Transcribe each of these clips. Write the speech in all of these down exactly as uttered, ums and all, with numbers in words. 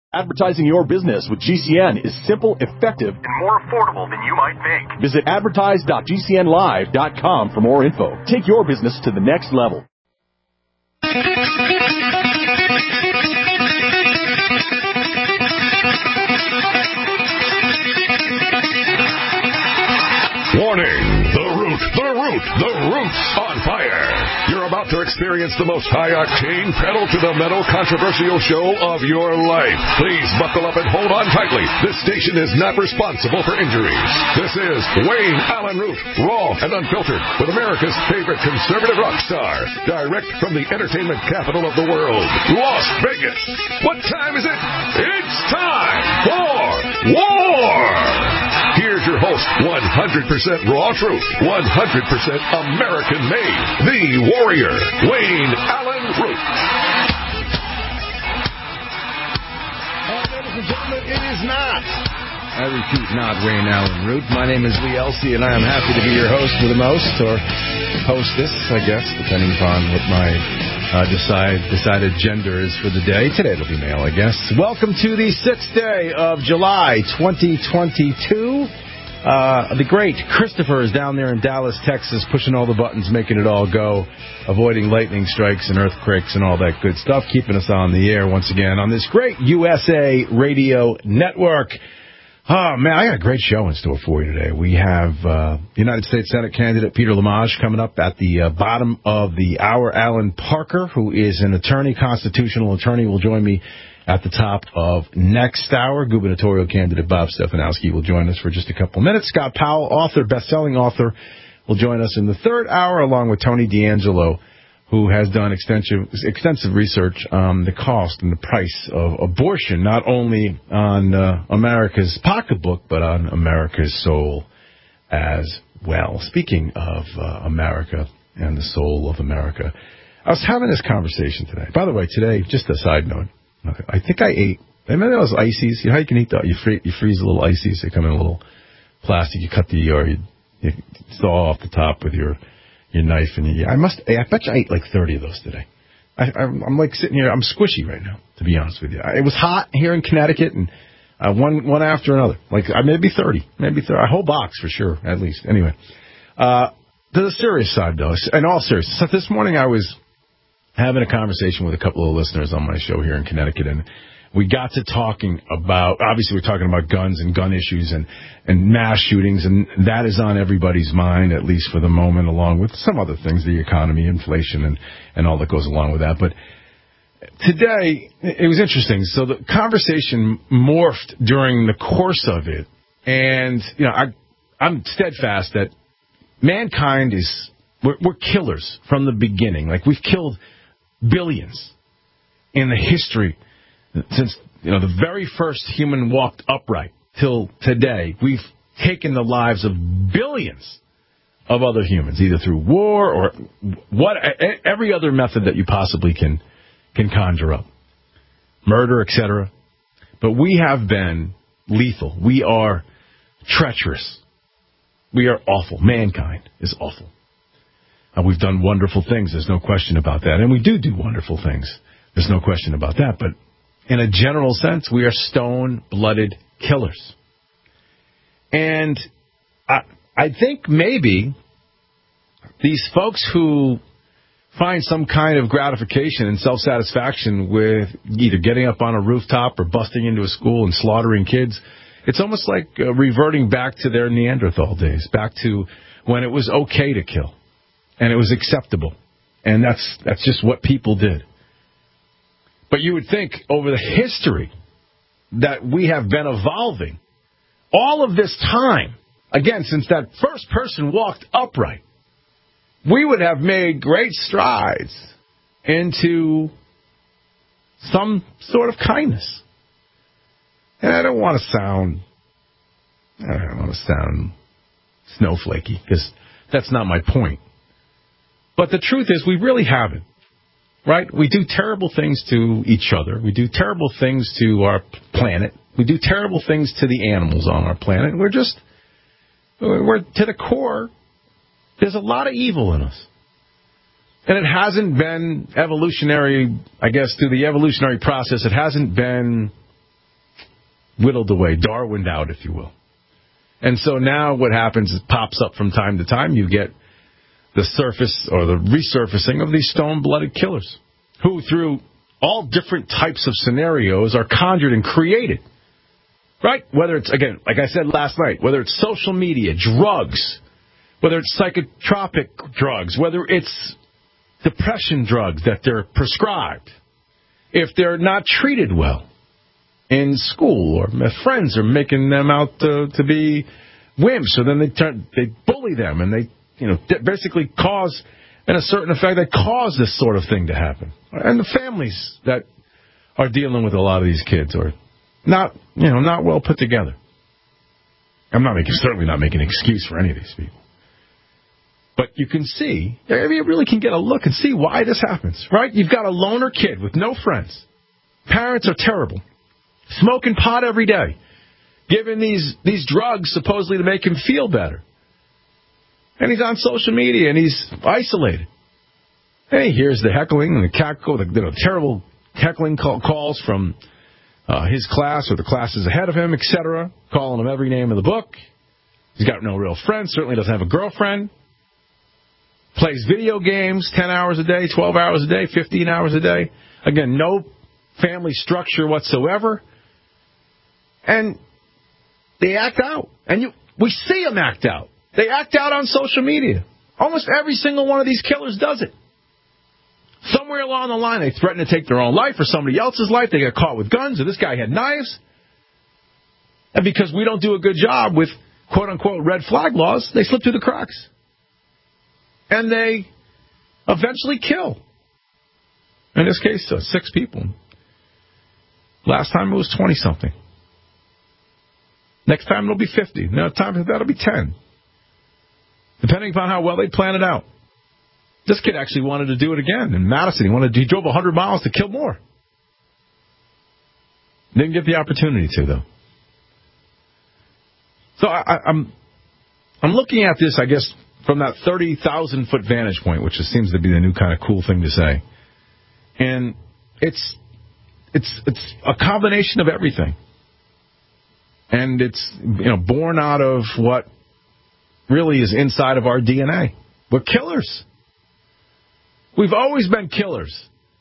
Advertising your business with G C N is simple, effective, and more affordable than you might think. Visit advertise dot g c n live dot com for more info. Take your business to the next level. Warning! The Root, the Root, the Root's on fire. You're about to experience the most high-octane, pedal-to-the-metal controversial show of your life. Please buckle up and hold on tightly. This station is not responsible for injuries. This is Wayne Allen Root, raw and unfiltered, with America's favorite conservative rock star, direct from the entertainment capital of the world, Las Vegas. What time is it? It's time for war! Here's your host, one hundred percent raw truth, one hundred percent American-made, the warrior, Wayne Allen Root. Uh, ladies and gentlemen, it is not. I repeat, not Wayne Allen Root. My name is Lee Elsey, and I am happy to be your host with the most, or hostess, I guess, depending upon what my uh, decide, decided gender is for the day. Today it'll be male, I guess. Welcome to the sixth day of July, twenty twenty-two. Uh, the great Christopher is down there in Dallas, Texas, pushing all the buttons, making it all go, avoiding lightning strikes and earthquakes and all that good stuff, keeping us on the air once again on this great U S A radio network. Oh, man, I got a great show in store for you today. We have uh, United States Senate candidate Peter Lamage coming up at the uh, bottom of the hour. Alan Parker, who is an attorney, constitutional attorney, will join me at the top of next hour. Gubernatorial candidate Bob Stefanowski will join us for just a couple minutes. Scott Powell, author, best-selling author, will join us in the third hour, along with Tony D'Angelo, who has done extensive extensive research on the cost and the price of abortion, not only on uh, America's pocketbook, but on America's soul as well. Speaking of uh, America and the soul of America, I was having this conversation today. By the way, today, just a side note, I think I ate, I remember those ices? You know how you can eat that? You, free, you freeze the little ices. They come in a little plastic. You cut the, or you, you saw off the top with your your knife. And you, I must, I bet you I ate like thirty of those today. I, I'm, I'm like sitting here, I'm squishy right now, to be honest with you. It was hot here in Connecticut, and uh, one one after another. Like, maybe thirty. Maybe thirty. A whole box for sure, at least. Anyway, uh, to the serious side, though, in all seriousness, so this morning I was having a conversation with a couple of listeners on my show here in Connecticut, and we got to talking about, obviously we're talking about guns and gun issues and, and mass shootings, and that is on everybody's mind, at least for the moment, along with some other things, the economy, inflation, and, and all that goes along with that. But today, it was interesting. So the conversation morphed during the course of it, and, you know, I, I'm steadfast that mankind is, we're, we're killers from the beginning. Like, we've killed billions in the history since, you know, the very first human walked upright till today. We've taken the lives of billions of other humans, either through war or what, every other method that you possibly can can conjure up, murder, et cetera. But we have been lethal. We are treacherous. We are awful. Mankind is awful. Uh, we've done wonderful things. There's no question about that. And we do do wonderful things. There's no question about that. But in a general sense, we are stone-blooded killers. And I, I think maybe these folks who find some kind of gratification and self-satisfaction with either getting up on a rooftop or busting into a school and slaughtering kids, it's almost like uh, reverting back to their Neanderthal days, back to when it was okay to kill. And it was acceptable. And that's that's just what people did. But you would think over the history that we have been evolving all of this time, again, since that first person walked upright, we would have made great strides into some sort of kindness. And I don't want to sound, I don't want to sound snowflakey, because that's not my point. But the truth is, we really haven't, right? We do terrible things to each other. We do terrible things to our planet. We do terrible things to the animals on our planet. We're just, we're to the core, there's a lot of evil in us. And it hasn't been evolutionary, I guess, through the evolutionary process, it hasn't been whittled away, Darwined out, if you will. And so now what happens is it pops up from time to time. You get the surface or the resurfacing of these stone-blooded killers who, through all different types of scenarios, are conjured and created. Right? Whether it's, again, like I said last night, whether it's social media, drugs, whether it's psychotropic drugs, whether it's depression drugs that they're prescribed, if they're not treated well in school, or their friends are making them out to, to be wimps, so then they turn, they bully them, and they, you know, basically cause, in a certain effect, they cause this sort of thing to happen. And the families that are dealing with a lot of these kids are not, you know, not well put together. I'm not making, certainly not making an excuse for any of these people. But you can see, I mean, you really can get a look and see why this happens, right? You've got a loner kid with no friends. Parents are terrible. Smoking pot every day. Giving these, these drugs supposedly to make him feel better. And he's on social media and he's isolated. And he hears the heckling and the cackle, the you know, terrible heckling call, calls from uh, his class or the classes ahead of him, et cetera, calling him every name in the book. He's got no real friends, certainly doesn't have a girlfriend. Plays video games ten hours a day, twelve hours a day, fifteen hours a day. Again, no family structure whatsoever. And they act out. And you, we see them act out. They act out on social media. Almost every single one of these killers does it. Somewhere along the line, they threaten to take their own life or somebody else's life. They get caught with guns, or this guy had knives. And because we don't do a good job with quote-unquote red flag laws, they slip through the cracks. And they eventually kill. In this case, uh, six people. Last time it was twenty-something. Next time it'll be fifty. Next time that'll be ten. Depending upon how well they plan it out. This kid actually wanted to do it again in Madison. He wanted. He drove one hundred miles to kill more. Didn't get the opportunity to, though. So I, I, I'm, I'm looking at this, I guess, from that thirty thousand foot vantage point, which just seems to be the new kind of cool thing to say. And it's, it's, it's a combination of everything. And it's, you know, born out of what really is inside of our D N A. We're killers. We've always been killers.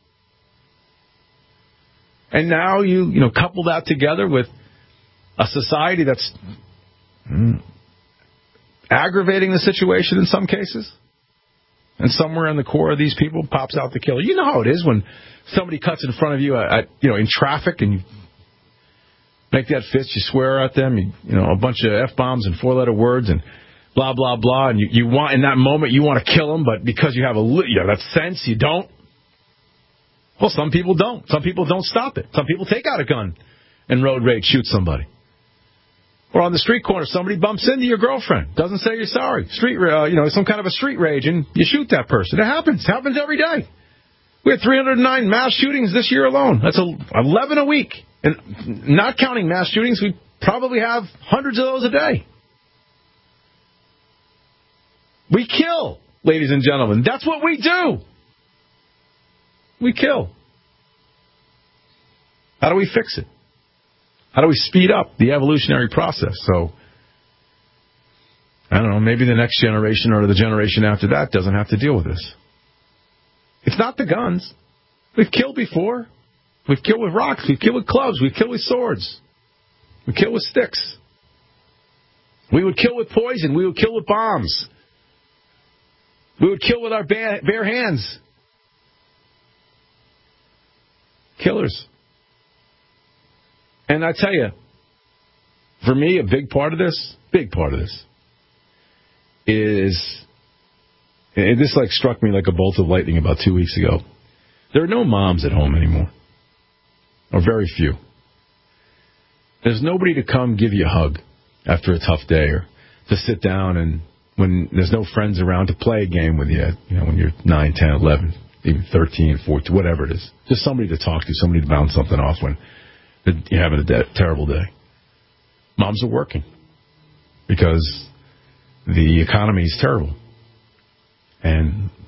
And now you, you know, couple that together with a society that's mm, aggravating the situation in some cases. And somewhere in the core of these people pops out the killer. You know how it is when somebody cuts in front of you at, at you know, in traffic and you make that fist, you swear at them, you, you know, a bunch of F-bombs and four-letter words and blah, blah, blah, and you, you want, in that moment, you want to kill them, but because you have a, you know, that sense, you don't. Well, some people don't. Some people don't stop it. Some people take out a gun and road rage, shoot somebody. Or on the street corner, somebody bumps into your girlfriend, doesn't say you're sorry. Street, uh, you know, some kind of a street rage, and you shoot that person. It happens. It happens every day. We had three hundred nine mass shootings this year alone. That's eleven a week. And not counting mass shootings, we probably have hundreds of those a day. We kill, ladies and gentlemen. That's what we do. We kill. How do we fix it? How do we speed up the evolutionary process? So, I don't know, maybe the next generation or the generation after that doesn't have to deal with this. It's not the guns. We've killed before. We've killed with rocks. We've killed with clubs. We've killed with swords. We kill with sticks. We would kill with poison. We would kill with bombs. We would kill with our bare hands. Killers. And I tell you, for me, a big part of this, big part of this, is, and this like struck me like a bolt of lightning about two weeks ago. There are no moms at home anymore. Or very few. There's nobody to come give you a hug after a tough day or to sit down and when there's no friends around to play a game with you, you know, when you're nine, ten, eleven, even thirteen, fourteen, whatever it is. Just somebody to talk to, somebody to bounce something off when you're having a de- terrible day. Moms are working because the economy is terrible. And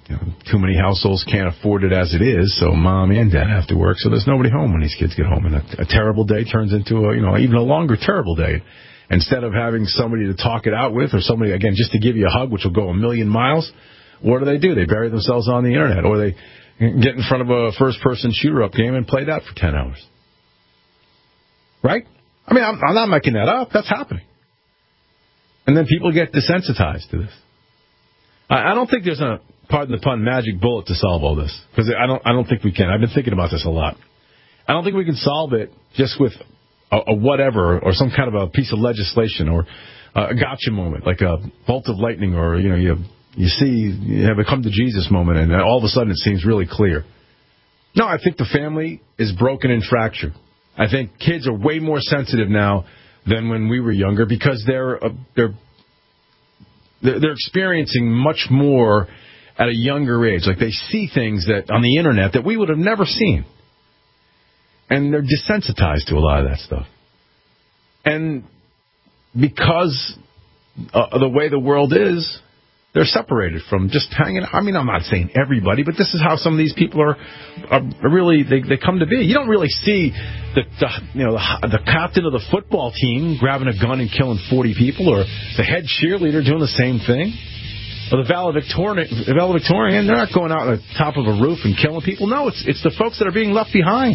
you know, too many households can't afford it as it is, so mom and dad have to work, so there's nobody home when these kids get home. And a, a terrible day turns into a, you know, even a longer terrible day. Instead of having somebody to talk it out with or somebody, again, just to give you a hug, which will go a million miles, what do they do? They bury themselves on the Internet, or they get in front of a first-person shooter-up game and play that for ten hours. Right? I mean, I'm, I'm not making that up. That's happening. And then people get desensitized to this. I, I don't think there's a, pardon the pun, magic bullet to solve all this, because I don't, I don't think we can. I've been thinking about this a lot. I don't think we can solve it just with a, a whatever or some kind of a piece of legislation or a gotcha moment, like a bolt of lightning, or, you know, you you see, you have a come to Jesus moment, and all of a sudden it seems really clear. No, I think the family is broken and fractured. I think kids are way more sensitive now than when we were younger, because they're uh, they're they're experiencing much more at a younger age. Like, they see things that on the Internet that we would have never seen. And they're desensitized to a lot of that stuff. And because uh, the way the world is, they're separated from just hanging out. I mean, I'm not saying everybody, but this is how some of these people are, are really, they, they come to be. You don't really see the, the you know the, the captain of the football team grabbing a gun and killing forty people, or the head cheerleader doing the same thing. Or the valedictorian, the valedictorian, they're not going out on the top of a roof and killing people. No, it's it's the folks that are being left behind.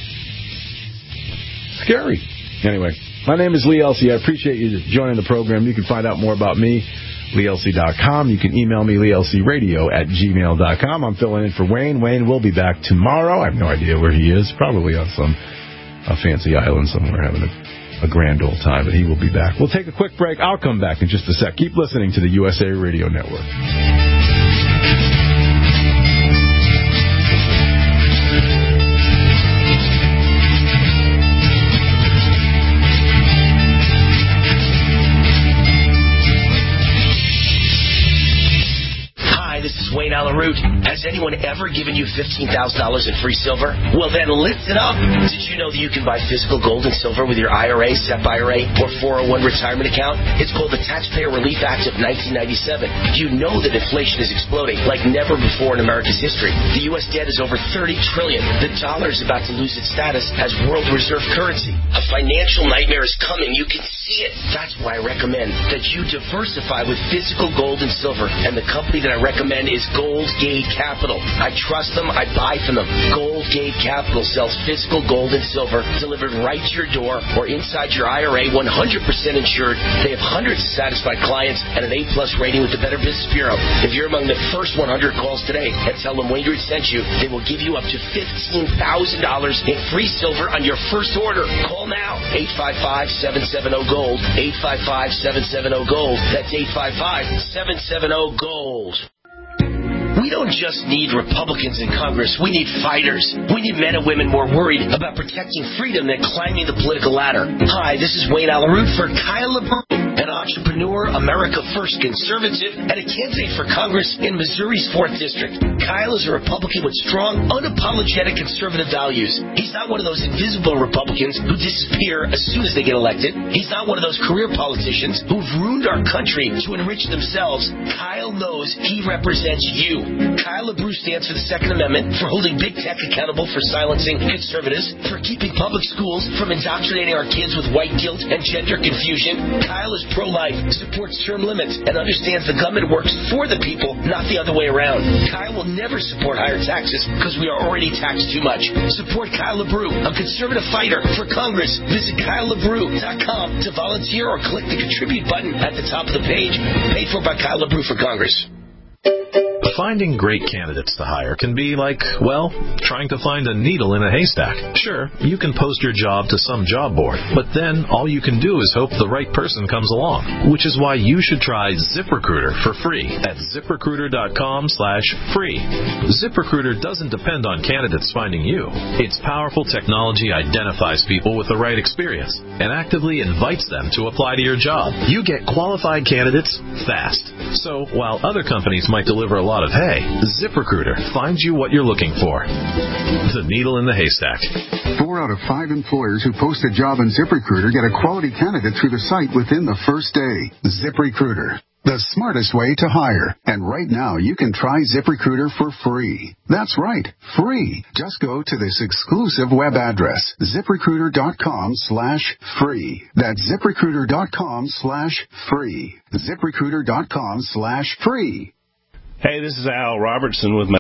Scary. Anyway, my name is Lee Elsey. I appreciate you joining the program. You can find out more about me, lee elsey dot com. You can email me, lee elsey radio at gmail dot com. I'm filling in for Wayne. Wayne will be back tomorrow. I have no idea where he is. Probably on some a fancy island somewhere having a, a grand old time, but he will be back. We'll take a quick break. I'll come back in just a sec. Keep listening to the U S A Radio Network. Wayne Allen Root. Has anyone ever given you fifteen thousand dollars in free silver? Well, then listen up. Did you know that you can buy physical gold and silver with your I R A, S E P I R A, or four oh one retirement account? It's called the Taxpayer Relief Act of nineteen ninety-seven. You know that inflation is exploding like never before in America's history. The U S debt is over thirty trillion dollars. The dollar is about to lose its status as world reserve currency. A financial nightmare is coming. You can see it. That's why I recommend that you diversify with physical gold and silver. And the company that I recommend is Gold Gate Capital. I trust them. I buy from them. Gold Gate Capital sells physical gold and silver delivered right to your door or inside your I R A, one hundred percent insured. They have hundreds of satisfied clients and an A plus rating with the Better Business Bureau. If you're among the first one hundred calls today and tell them Wayne Root sent you, they will give you up to fifteen thousand dollars in free silver on your first order. Call now. eight five five, seven seven zero, GOLD. eight five five, seven seven zero, GOLD. That's eight five five, seven seven zero, GOLD. We don't just need Republicans in Congress. We need fighters. We need men and women more worried about protecting freedom than climbing the political ladder. Hi, this is Wayne Allen Root for Kyle LeBron, an entrepreneur, America First conservative, and a candidate for Congress in Missouri's fourth District. Kyle is a Republican with strong, unapologetic conservative values. He's not one of those invisible Republicans who disappear as soon as they get elected. He's not one of those career politicians who've ruined our country to enrich themselves. Kyle knows he represents you. Kyle LeBron stands for the Second Amendment, for holding big tech accountable for silencing conservatives, for keeping public schools from indoctrinating our kids with white guilt and gender confusion. Kyle is pro-life, supports term limits, and understands the government works for the people, not the other way around. Kyle will never support higher taxes because we are already taxed too much. Support Kyle LeBron, a conservative fighter for Congress. Visit Kyle LeBron dot com to volunteer or click the contribute button at the top of the page. Paid for by Kyle LeBron for Congress. Finding great candidates to hire can be like, well, trying to find a needle in a haystack. Sure, you can post your job to some job board, but then all you can do is hope the right person comes along, which is why you should try ZipRecruiter for free at ZipRecruiter dot com slash free. ZipRecruiter doesn't depend on candidates finding you. Its powerful technology identifies people with the right experience and actively invites them to apply to your job. You get qualified candidates fast. So while other companies might deliver a lot of hay, ZipRecruiter finds you what you're looking for. The needle in the haystack. Four out of five employers who post a job on ZipRecruiter get a quality candidate through the site within the first day. ZipRecruiter. The smartest way to hire. And right now, you can try ZipRecruiter for free. That's right, free. Just go to this exclusive web address, ZipRecruiter.com slash free. That's ZipRecruiter.com slash free. ZipRecruiter.com slash free. Hey, this is Al Robertson with my...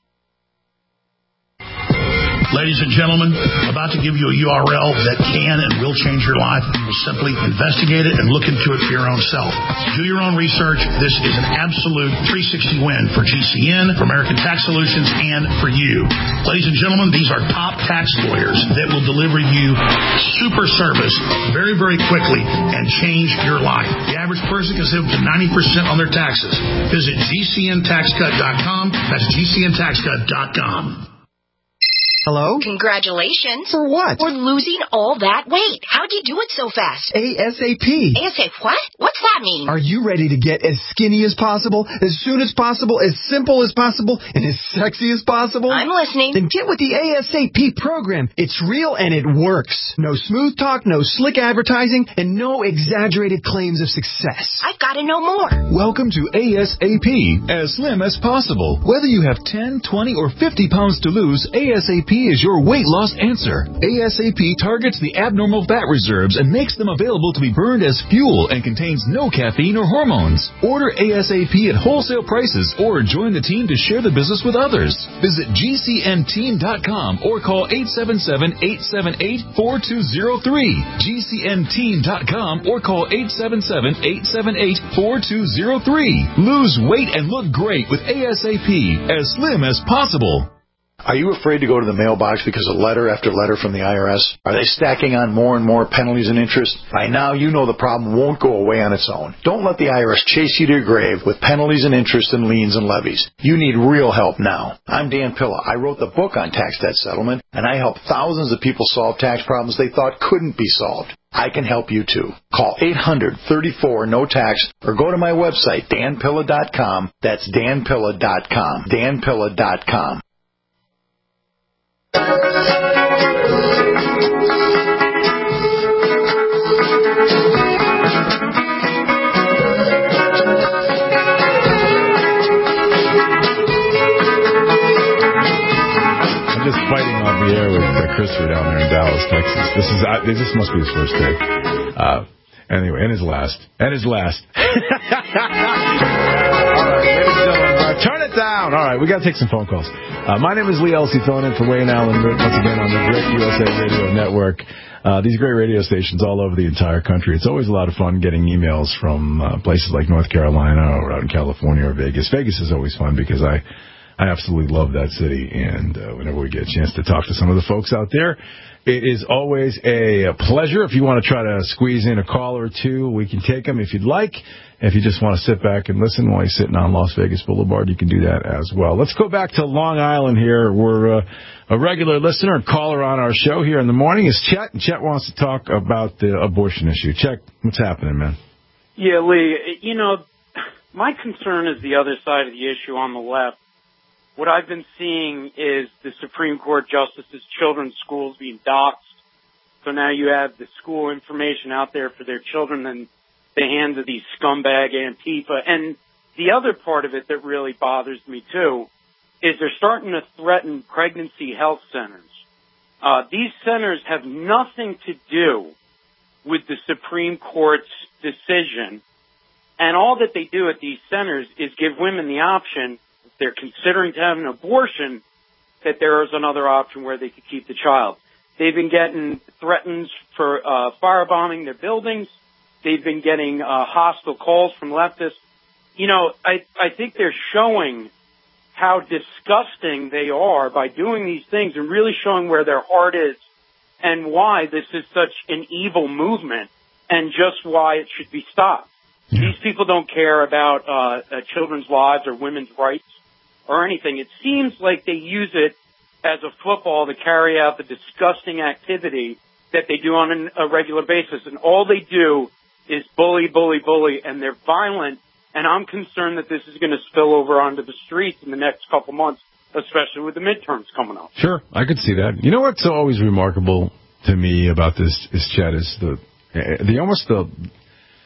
Ladies and gentlemen, about to give you a U R L that can and will change your life. You will simply investigate it and look into it for your own self. Do your own research. This is an absolute three sixty win for G C N, for American Tax Solutions, and for you. Ladies and gentlemen, these are top tax lawyers that will deliver you super service very, very quickly and change your life. The average person can save up to ninety percent on their taxes. Visit G C N tax cut dot com. That's G C N tax cut dot com. Hello? Congratulations. For what? For losing all that weight. How'd you do it so fast? ASAP. ASAP what? What's that mean? Are you ready to get as skinny as possible, as soon as possible, as simple as possible, and as sexy as possible? I'm listening. Then get with the ASAP program. It's real and it works. No smooth talk, no slick advertising, and no exaggerated claims of success. I've got to know more. Welcome to ASAP, as slim as possible. Whether you have ten, twenty, or fifty pounds to lose, ASAP is your weight loss answer. ASAP targets the abnormal fat reserves and makes them available to be burned as fuel and contains no caffeine or hormones. Order ASAP at wholesale prices or join the team to share the business with others. Visit G C N team dot com or call eight seven seven, eight seven eight, four two zero three. G C N team dot com or call eight seven seven, eight seven eight, four two zero three. Lose weight and look great with ASAP, as slim as possible. Are you afraid to go to the mailbox because of letter after letter from the I R S? Are they stacking on more and more penalties and interest? By now, you know the problem won't go away on its own. Don't let the I R S chase you to your grave with penalties and interest and liens and levies. You need real help now. I'm Dan Pilla. I wrote the book on tax debt settlement, and I help thousands of people solve tax problems they thought couldn't be solved. I can help you too. Call eight hundred, thirty-four, no tax or go to my website, dan pilla dot com. That's dan pilla dot com. dan pilla dot com. Just fighting off the air with uh, Christopher down there in Dallas, Texas. This is uh, this must be his first day. Uh, anyway, and his last, and his last. All right, ladies and gentlemen, uh, turn it down. All right, we got to take some phone calls. Uh, my name is Lee Elsey, filling in for Wayne Allen once again on the Great U S A Radio Network. Uh, these great radio stations all over the entire country. It's always a lot of fun getting emails from uh, places like North Carolina or out in California or Vegas. Vegas is always fun because I. I absolutely love that city, and uh, whenever we get a chance to talk to some of the folks out there, it is always a pleasure. If you want to try to squeeze in a call or two, we can take them if you'd like. If you just want to sit back and listen while you're sitting on Las Vegas Boulevard, you can do that as well. Let's go back to Long Island here. We're uh, a regular listener and caller on our show here in the morning is Chet, and Chet wants to talk about the abortion issue. Chet, what's happening, man? Yeah, Lee, you know, my concern is the other side of the issue on the left. What I've been seeing is the Supreme Court justices' children's schools being doxxed. So now you have the school information out there for their children in the hands of these scumbag Antifa. And the other part of it that really bothers me, too, is they're starting to threaten pregnancy health centers. Uh, these centers have nothing to do with the Supreme Court's decision. And all that they do at these centers is give women the option, they're considering to have an abortion, that there is another option where they could keep the child. They've been getting threatened for uh, firebombing their buildings. They've been getting uh, hostile calls from leftists. You know, I, I think they're showing how disgusting they are by doing these things and really showing where their heart is and why this is such an evil movement and just why it should be stopped. Yeah. These people don't care about uh, uh, children's lives or women's rights or anything. It seems like they use it as a football to carry out the disgusting activity that they do on an, a regular basis. And all they do is bully, bully, bully, and they're violent. And I'm concerned that this is going to spill over onto the streets in the next couple months, especially with the midterms coming up. Sure, I could see that. You know what's always remarkable to me about this, is Chet, is the, the almost the...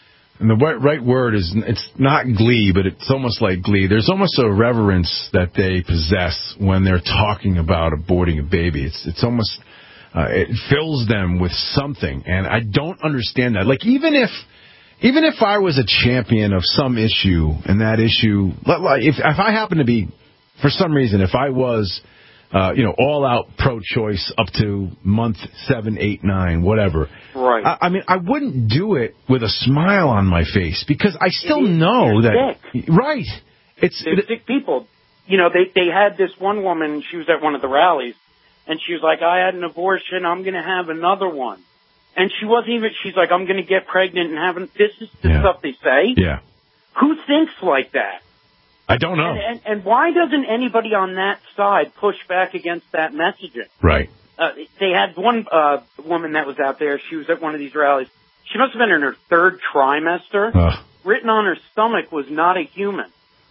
and the right, right word is, it's not glee, but it's almost like glee. There's almost a reverence that they possess when they're talking about aborting a baby. It's it's almost, uh, it fills them with something, and I don't understand that. Like, even if, even if I was a champion of some issue, and that issue, if, if I happen to be, for some reason, if I was, uh, you know, all out pro-choice up to month seven, eight, nine, whatever. Right. I, I mean, I wouldn't do it with a smile on my face because I still it is, know that. Sick. Right. It's They're it, sick people. You know, they they had this one woman. She was at one of the rallies, and she was like, "I had an abortion. I'm going to have another one." And she wasn't even. She's like, "I'm going to get pregnant and have." An, this is the yeah. stuff they say. Yeah. Who thinks like that? I don't know. And, and, and why doesn't anybody on that side push back against that messaging? Right. Uh, they had one uh, woman that was out there. She was at one of these rallies. She must have been in her third trimester. Uh, Written on her stomach was "not a human."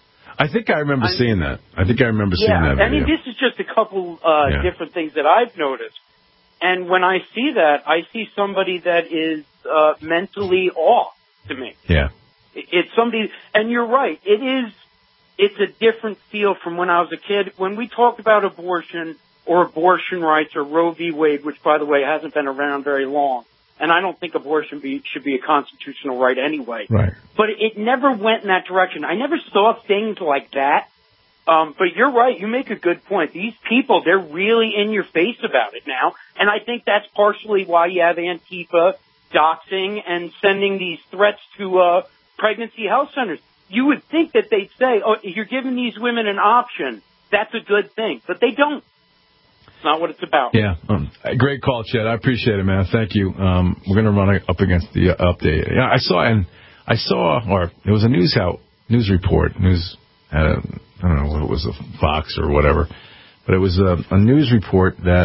I think I remember I, seeing that. I think I remember yeah, seeing that video. I mean, this is just a couple uh, yeah. different things that I've noticed. And when I see that, I see somebody that is uh, mentally off to me. Yeah. It's somebody, and you're right. It is. It's a different feel from when I was a kid. When we talked about abortion or abortion rights or Roe v. Wade, which, by the way, hasn't been around very long, and I don't think abortion be, should be a constitutional right anyway. Right. But it never went in that direction. I never saw things like that. Um, but you're right. You make a good point. These people, they're really in your face about it now. And I think that's partially why you have Antifa doxing and sending these threats to uh, pregnancy health centers. You would think that they'd say, oh, you're giving these women an option. That's a good thing. But they don't. It's not what it's about. Yeah. Um, great call, Chet. I appreciate it, man. Thank you. Um, we're going to run up against the uh, update. Yeah, I saw, and I saw, or it was a news out, news report, news, uh, I don't know what it was, a Fox or whatever, but it was a, a news report that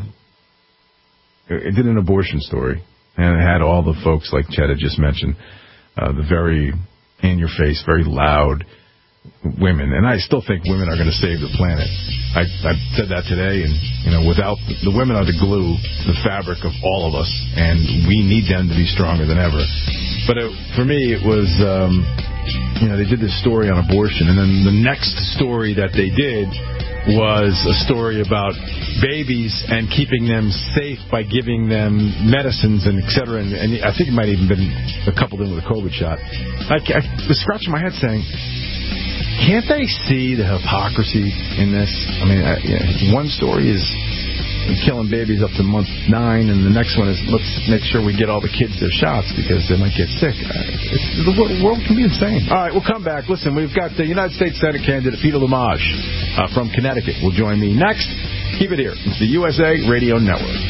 had, it did an abortion story, and it had all the folks like Chet had just mentioned, uh, the very in-your-face, very loud women, and I still think women are going to save the planet. I, I said that today, and you know, without the women are the glue, the fabric of all of us, and we need them to be stronger than ever. But it, for me, it was, um, you know, they did this story on abortion, and then the next story that they did was a story about babies and keeping them safe by giving them medicines and et cetera. And, and I think it might have even been coupled in with a COVID shot. I, I was scratching my head saying, can't they see the hypocrisy in this? I mean, I, you know, one story is killing babies up to month nine, and the next one is let's make sure we get all the kids their shots because they might get sick. It's, the world can be insane. All right, we'll come back. Listen, we've got the United States Senate candidate Peter Lumage uh, from Connecticut will join me next. Keep it here. It's the U S A Radio Network.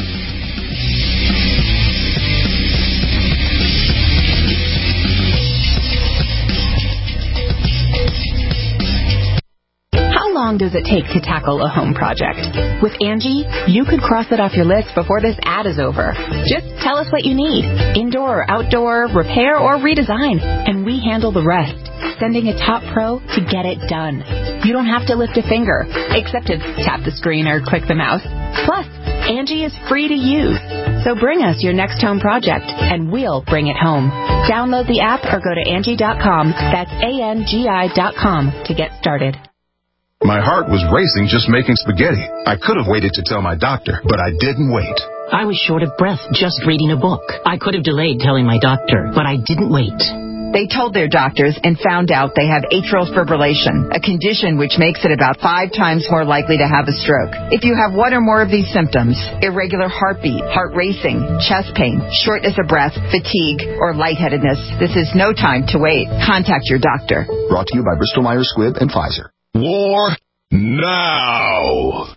How long does it take to tackle a home project? With Angie, you could cross it off your list before this ad is over. Just tell us what you need, indoor or outdoor, repair or redesign, and we handle the rest, sending a top pro to get it done. You don't have to lift a finger, except to tap the screen or click the mouse. Plus, Angie is free to use. So bring us your next home project, and we'll bring it home. Download the app or go to Angie dot com. That's A N G I dot com to get started. My heart was racing just making spaghetti. I could have waited to tell my doctor, but I didn't wait. I was short of breath just reading a book. I could have delayed telling my doctor, but I didn't wait. They told their doctors and found out they have atrial fibrillation, a condition which makes it about five times more likely to have a stroke. If you have one or more of these symptoms, irregular heartbeat, heart racing, chest pain, shortness of breath, fatigue, or lightheadedness, this is no time to wait. Contact your doctor. Brought to you by Bristol Myers Squibb and Pfizer. War now.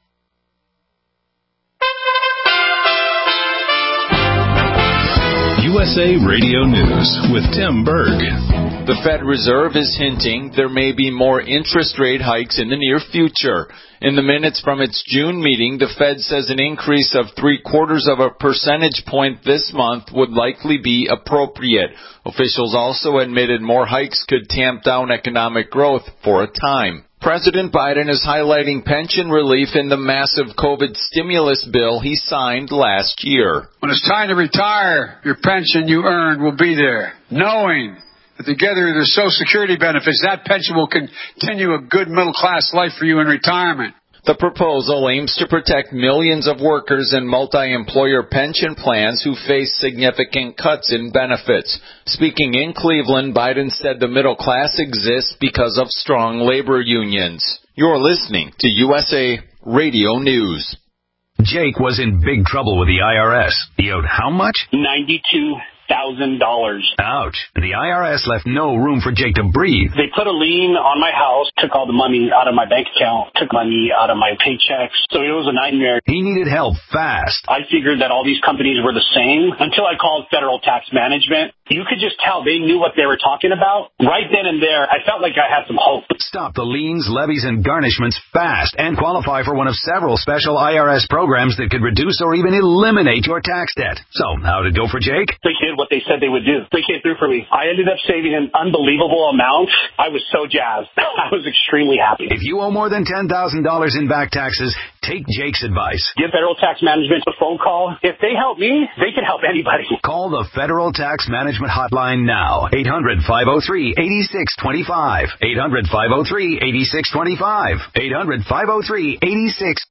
U S A Radio News with Tim Berg. The Fed Reserve is hinting there may be more interest rate hikes in the near future. In the minutes from its June meeting, the Fed says an increase of three-quarters of a percentage point this month would likely be appropriate. Officials also admitted more hikes could tamp down economic growth for a time. President Biden is highlighting pension relief in the massive COVID stimulus bill he signed last year. When it's time to retire, your pension you earned will be there, knowing that together with your Social Security benefits, that pension will continue a good middle-class life for you in retirement. The proposal aims to protect millions of workers in multi-employer pension plans who face significant cuts in benefits. Speaking in Cleveland, Biden said the middle class exists because of strong labor unions. You're listening to U S A Radio News. Jake was in big trouble with the I R S. He owed how much? ninety-two thousand dollars. Ouch. The I R S left no room for Jake to breathe. They put a lien on my house, took all the money out of my bank account, took money out of my paychecks. So it was a nightmare. He needed help fast. I figured that all these companies were the same until I called Federal Tax Management. You could just tell they knew what they were talking about. Right then and there, I felt like I had some hope. Stop the liens, levies, and garnishments fast and qualify for one of several special I R S programs that could reduce or even eliminate your tax debt. So, how did it go for Jake? They did what they said they would do. They came through for me. I ended up saving an unbelievable amount. I was so jazzed. I was extremely happy. If you owe more than ten thousand dollars in back taxes, take Jake's advice. Give Federal Tax Management a phone call. If they help me, they can help anybody. Call the Federal Tax Management Hotline now. eight hundred, five oh three, eight six two five. eight hundred, five oh three, eight six two five. eight hundred, five oh three, eight six.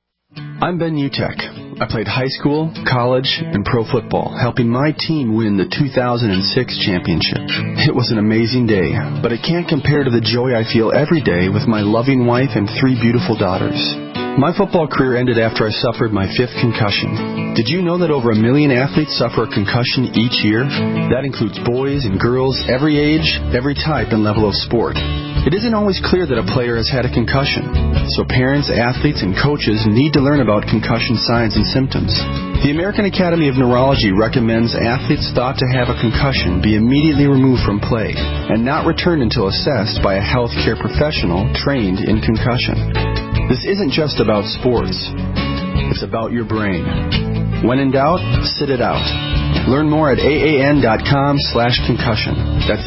I'm Ben Utek. I played high school, college, and pro football, helping my team win the two thousand six championship. It was an amazing day, but it can't compare to the joy I feel every day with my loving wife and three beautiful daughters. My football career ended after I suffered my fifth concussion. Did you know that over a million athletes suffer a concussion each year? That includes boys and girls, every age, every type and level of sport. It isn't always clear that a player has had a concussion, so parents, athletes, and coaches need to learn about concussion signs and symptoms. The American Academy of Neurology recommends athletes thought to have a concussion be immediately removed from play and not returned until assessed by a healthcare professional trained in concussion. This isn't just about sports. It's about your brain. When in doubt, sit it out. Learn more at aan.com slash concussion. That's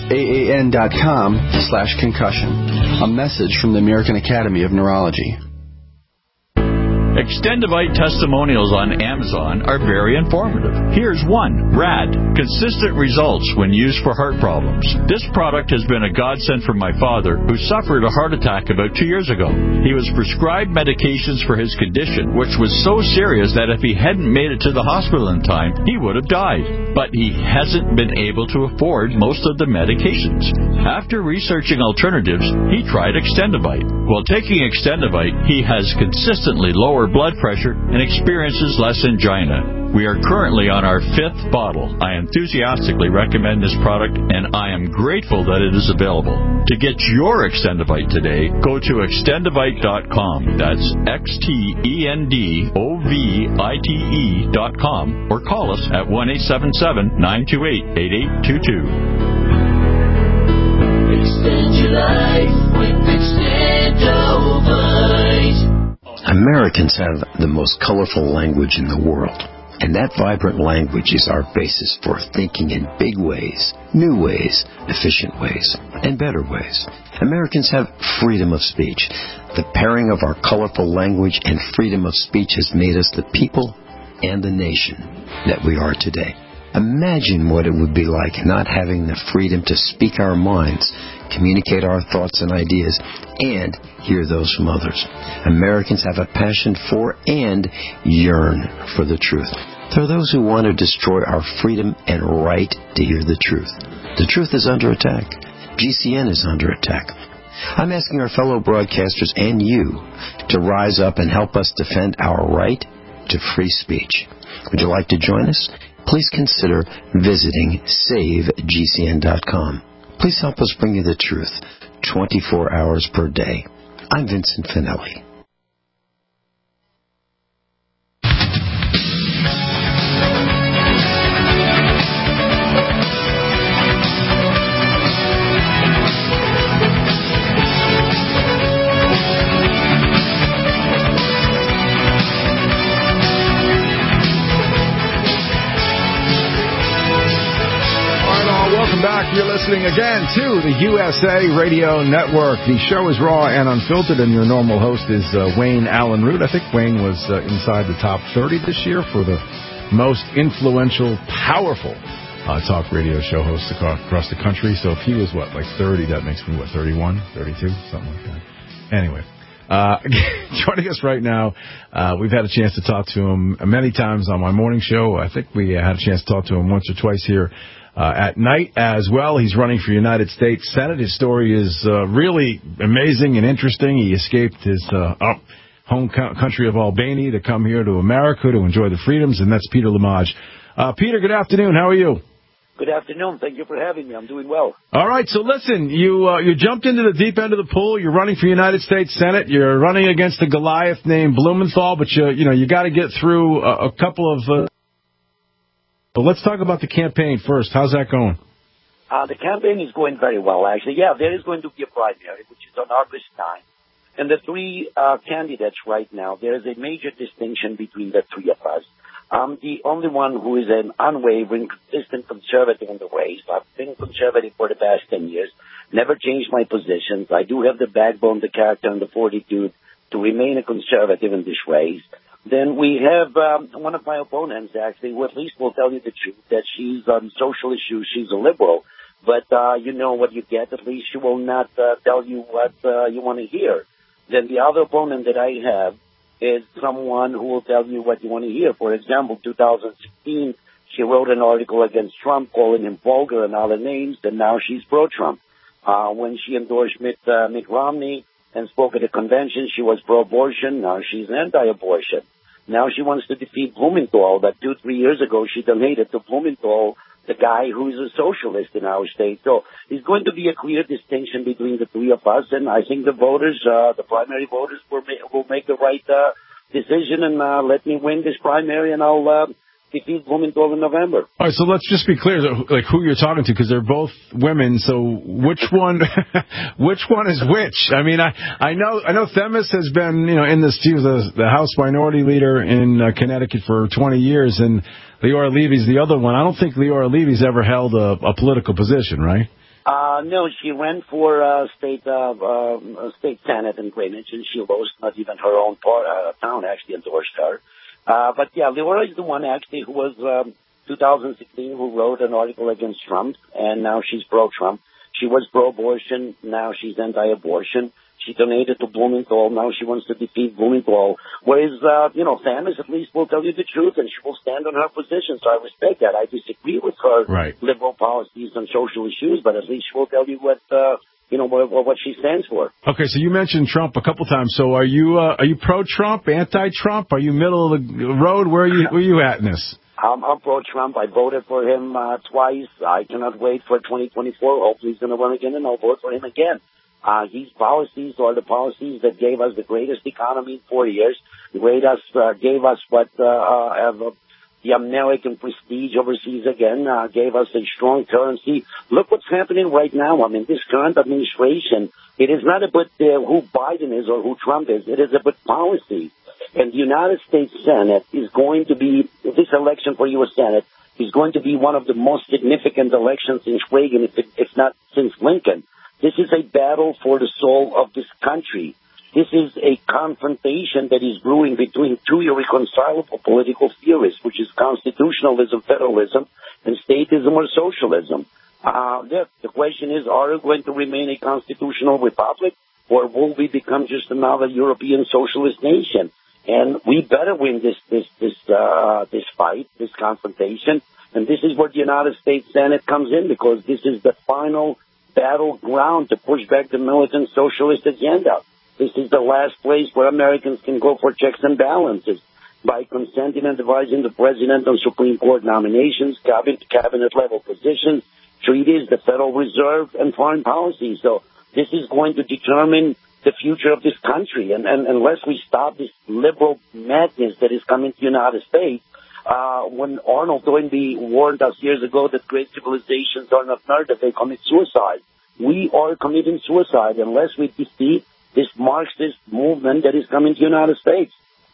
aan.com slash concussion. A message from the American Academy of Neurology. Extendivite testimonials on Amazon are very informative. Here's one. Rad. Consistent results when used for heart problems. This product has been a godsend for my father, who suffered a heart attack about two years ago. He was prescribed medications for his condition, which was so serious that if he hadn't made it to the hospital in time, he would have died. But he hasn't been able to afford most of the medications. After researching alternatives, he tried Extendivite. While taking Extendivite, he has consistently lower blood pressure and experiences less angina. We are currently on our fifth bottle. I enthusiastically recommend this product, and I am grateful that it is available. To get your Extendivite today, go to extendivite dot com. That's X T E N D O V I T E dot com, or call us at one eight seven seven, nine two eight, eight eight two two. Extend your life with Extendivite. Americans have the most colorful language in the world, and that vibrant language is our basis for thinking in big ways, new ways, efficient ways, and better ways. Americans have freedom of speech. The pairing of our colorful language and freedom of speech has made us the people and the nation that we are today. Imagine what it would be like not having the freedom to speak our minds, communicate our thoughts and ideas, and hear those from others. Americans have a passion for and yearn for the truth. There are those who want to destroy our freedom and right to hear the truth. The truth is under attack. G C N is under attack. I'm asking our fellow broadcasters and you to rise up and help us defend our right to free speech. Would you like to join us? Please consider visiting save G C N dot com. Please help us bring you the truth twenty-four hours per day. I'm Vincent Finelli. You're listening again to the U S A Radio Network. The show is raw and unfiltered, and your normal host is uh, Wayne Allen Root. I think Wayne was uh, inside the top thirty this year for the most influential, powerful uh, talk radio show hosts across the country. So if he was, what, like thirty, that makes me, what, thirty-one, thirty-two, something like that. Anyway. Uh, joining us right now, uh, we've had a chance to talk to him many times on my morning show. I think we had a chance to talk to him once or twice here uh, at night as well. He's running for United States Senate. His story is uh, really amazing and interesting. He escaped his uh, home co- country of Albania to come here to America to enjoy the freedoms, and that's Peter Lamage. Uh, Peter, good afternoon. How are you? Good afternoon. Thank you for having me. I'm doing well. All right. So listen, you uh, you jumped into the deep end of the pool. You're running for United States Senate. You're running against a Goliath named Blumenthal, but you you know you got to get through a, a couple of. Uh... But let's talk about the campaign first. How's that going? Uh, the campaign is going very well, actually. Yeah, there is going to be a primary, which is on August ninth. And the three uh, candidates right now, there is a major distinction between the three of us. I'm the only one who is an unwavering, consistent conservative in the race. I've been conservative for the past ten years, never changed my positions. I do have the backbone, the character, and the fortitude to remain a conservative in this race. Then we have um, one of my opponents, actually, who at least will tell you the truth, that she's on social issues, she's a liberal. But uh, you know what you get. At least she will not uh, tell you what uh, you want to hear. Then the other opponent that I have is someone who will tell you what you want to hear. For example, two thousand sixteen, she wrote an article against Trump calling him vulgar and other names, and now she's pro-Trump. Uh, when she endorsed Mitt, uh, Mitt Romney and spoke at a convention, she was pro-abortion. Now she's anti-abortion. Now she wants to defeat Blumenthal, but two, three years ago she donated to Blumenthal, the guy who's a socialist in our state. So there's going to be a clear distinction between the three of us, and I think the voters, uh, the primary voters, will, ma- will make the right uh, decision and uh, let me win this primary, and I'll uh, defeat Blumenthal in November. All right, so let's just be clear, like who you're talking to, because they're both women. So which one, which one is which? I mean, I, I know I know Themis has been, you know, in this. She was the, the House Minority Leader in uh, Connecticut for twenty years, and Leora Levy's the other one. I don't think Leora Levy's ever held a, a political position, right? Uh, no, she ran for uh, state uh, uh, state senate in Greenwich, and she lost. Not even her own part, uh, town actually endorsed her. Uh, but yeah, Leora is the one actually who was um, two thousand sixteen who wrote an article against Trump, and now she's pro-Trump. She was pro-abortion, now she's anti-abortion. She donated to Blumenthal, now she wants to defeat Blumenthal. Whereas, uh, you know, Themis at least will tell you the truth, and she will stand on her position, so I respect that. I disagree with her right. liberal policies on social issues, but at least she will tell you what, uh, you know, what, what she stands for. Okay, so you mentioned Trump a couple times. So are you uh, are you pro-Trump, anti-Trump? Are you middle of the road? Where are you, where are you at in this? I'm, I'm pro-Trump. I voted for him uh, twice. I cannot wait for twenty twenty-four. Hopefully he's going to run again, and I'll vote for him again. Uh, his policies are the policies that gave us the greatest economy in four years, gave us, uh, gave us what uh, uh, have, uh, the American prestige overseas again, uh, gave us a strong currency. Look what's happening right now. I mean, this current administration, it is not about uh, who Biden is or who Trump is. It is about policy. And the United States Senate is going to be, this election for U S Senate is going to be one of the most significant elections since Reagan, if, it, if not since Lincoln. This is a battle for the soul of this country. This is a confrontation that is brewing between two irreconcilable political theories, which is constitutionalism, federalism, and statism or socialism. Uh, the, the question is, are we going to remain a constitutional republic, or will we become just another European socialist nation? And we better win this this this uh, this fight, this confrontation. And this is where the United States Senate comes in, because this is the final battleground to push back the militant socialist agenda. This is the last place where Americans can go for checks and balances by consenting and advising the president on Supreme Court nominations, cabinet, cabinet level positions, treaties, the Federal Reserve, and foreign policy. So this is going to determine the future of this country. And, and unless we stop this liberal madness that is coming to the United States, uh, when Arnold Toynbee warned us years ago that great civilizations are not murdered, they commit suicide. We are committing suicide unless we defeat this Marxist movement that is coming to the United States.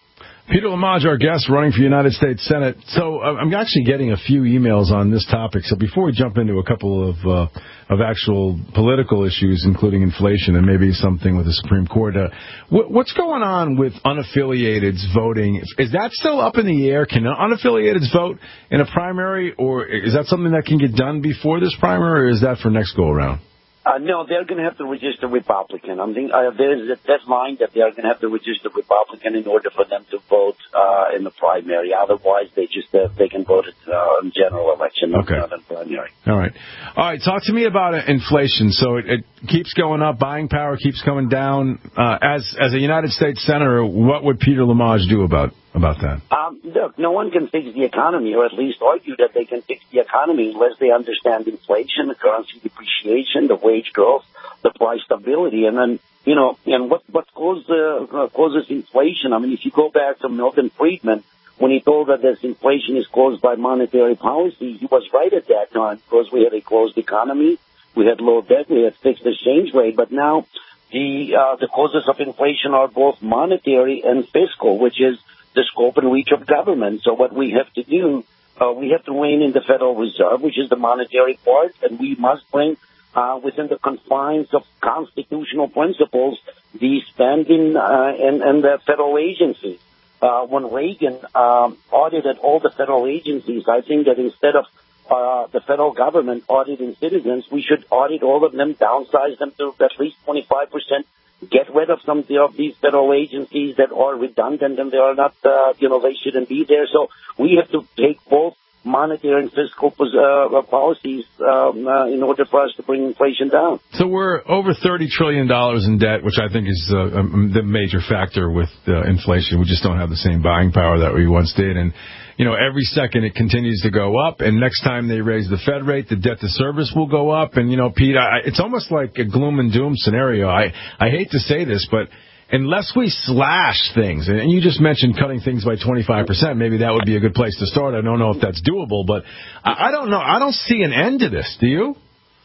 Peter Lamage, our guest, running for United States Senate. So uh, I'm actually getting a few emails on this topic. So before we jump into a couple of uh, of actual political issues, including inflation and maybe something with the Supreme Court, uh, wh- what's going on with unaffiliateds voting? Is that still up in the air? Can unaffiliateds vote in a primary, or is that something that can get done before this primary, or is that for next go-around? Uh, no, they're going to have to register Republican. I mean, uh, there's a deadline that they're going to have to register Republican in order for them to vote uh, in the primary. Otherwise, they just uh, they can vote it uh, in general election, not, okay. not in primary. All right, all right. Talk to me about uh, inflation. So it, it keeps going up, buying power keeps coming down. Uh, as as a United States senator, what would Peter Lamage do about about that? Um, look, no one can fix the economy, or at least argue that they can fix the economy unless they understand inflation, the currency depreciation, the wage growth, the price stability, and then, you know, and what, what causes, uh, causes inflation. I mean, if you go back to Milton Friedman, when he told that this inflation is caused by monetary policy, he was right at that time because we had a closed economy, we had low debt, we had fixed exchange rate, but now the, uh, the causes of inflation are both monetary and fiscal, which is the scope and reach of government. So what we have to do, uh, we have to rein in the Federal Reserve, which is the monetary part, and we must bring uh, within the confines of constitutional principles the spending uh, and, and the federal agencies. Uh, when Reagan um, audited all the federal agencies, I think that instead of uh, the federal government auditing citizens, we should audit all of them, downsize them to at least twenty-five percent. Get rid of some of these federal agencies that are redundant and they are not, uh, you know, they shouldn't be there. So we have to take both monetary and fiscal uh, policies um, uh, in order for us to bring inflation down. So we're over thirty trillion dollars in debt, which I think is uh, um, the major factor with uh, inflation. We just don't have the same buying power that we once did. And, you know, every second it continues to go up. And next time they raise the Fed rate, the debt to service will go up. And, you know, Pete, I, it's almost like a gloom and doom scenario. I, I hate to say this, but unless we slash things, and you just mentioned cutting things by twenty-five percent, maybe that would be a good place to start. I don't know if that's doable, but I, I don't know. I don't see an end to this. Do you?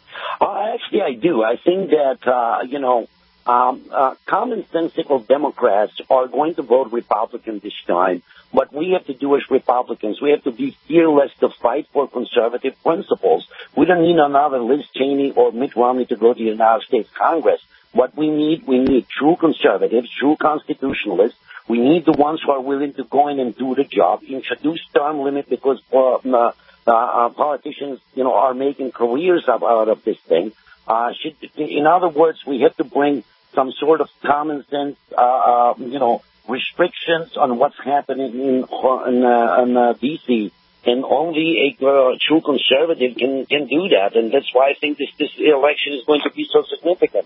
Uh, actually, I do. I think that, uh, you know, um, uh, commonsensical Democrats are going to vote Republican this time. What we have to do as Republicans, we have to be fearless to fight for conservative principles. We don't need another Liz Cheney or Mitt Romney to go to the United States Congress. What we need, we need true conservatives, true constitutionalists. We need the ones who are willing to go in and do the job, introduce term limit because uh, uh, uh, politicians, you know, are making careers out of this thing. Uh, should, in other words, we have to bring some sort of common sense, uh, uh, you know, restrictions on what's happening in, in, uh, in uh, D C, and only a uh, true conservative can, can do that, and that's why I think this, this election is going to be so significant.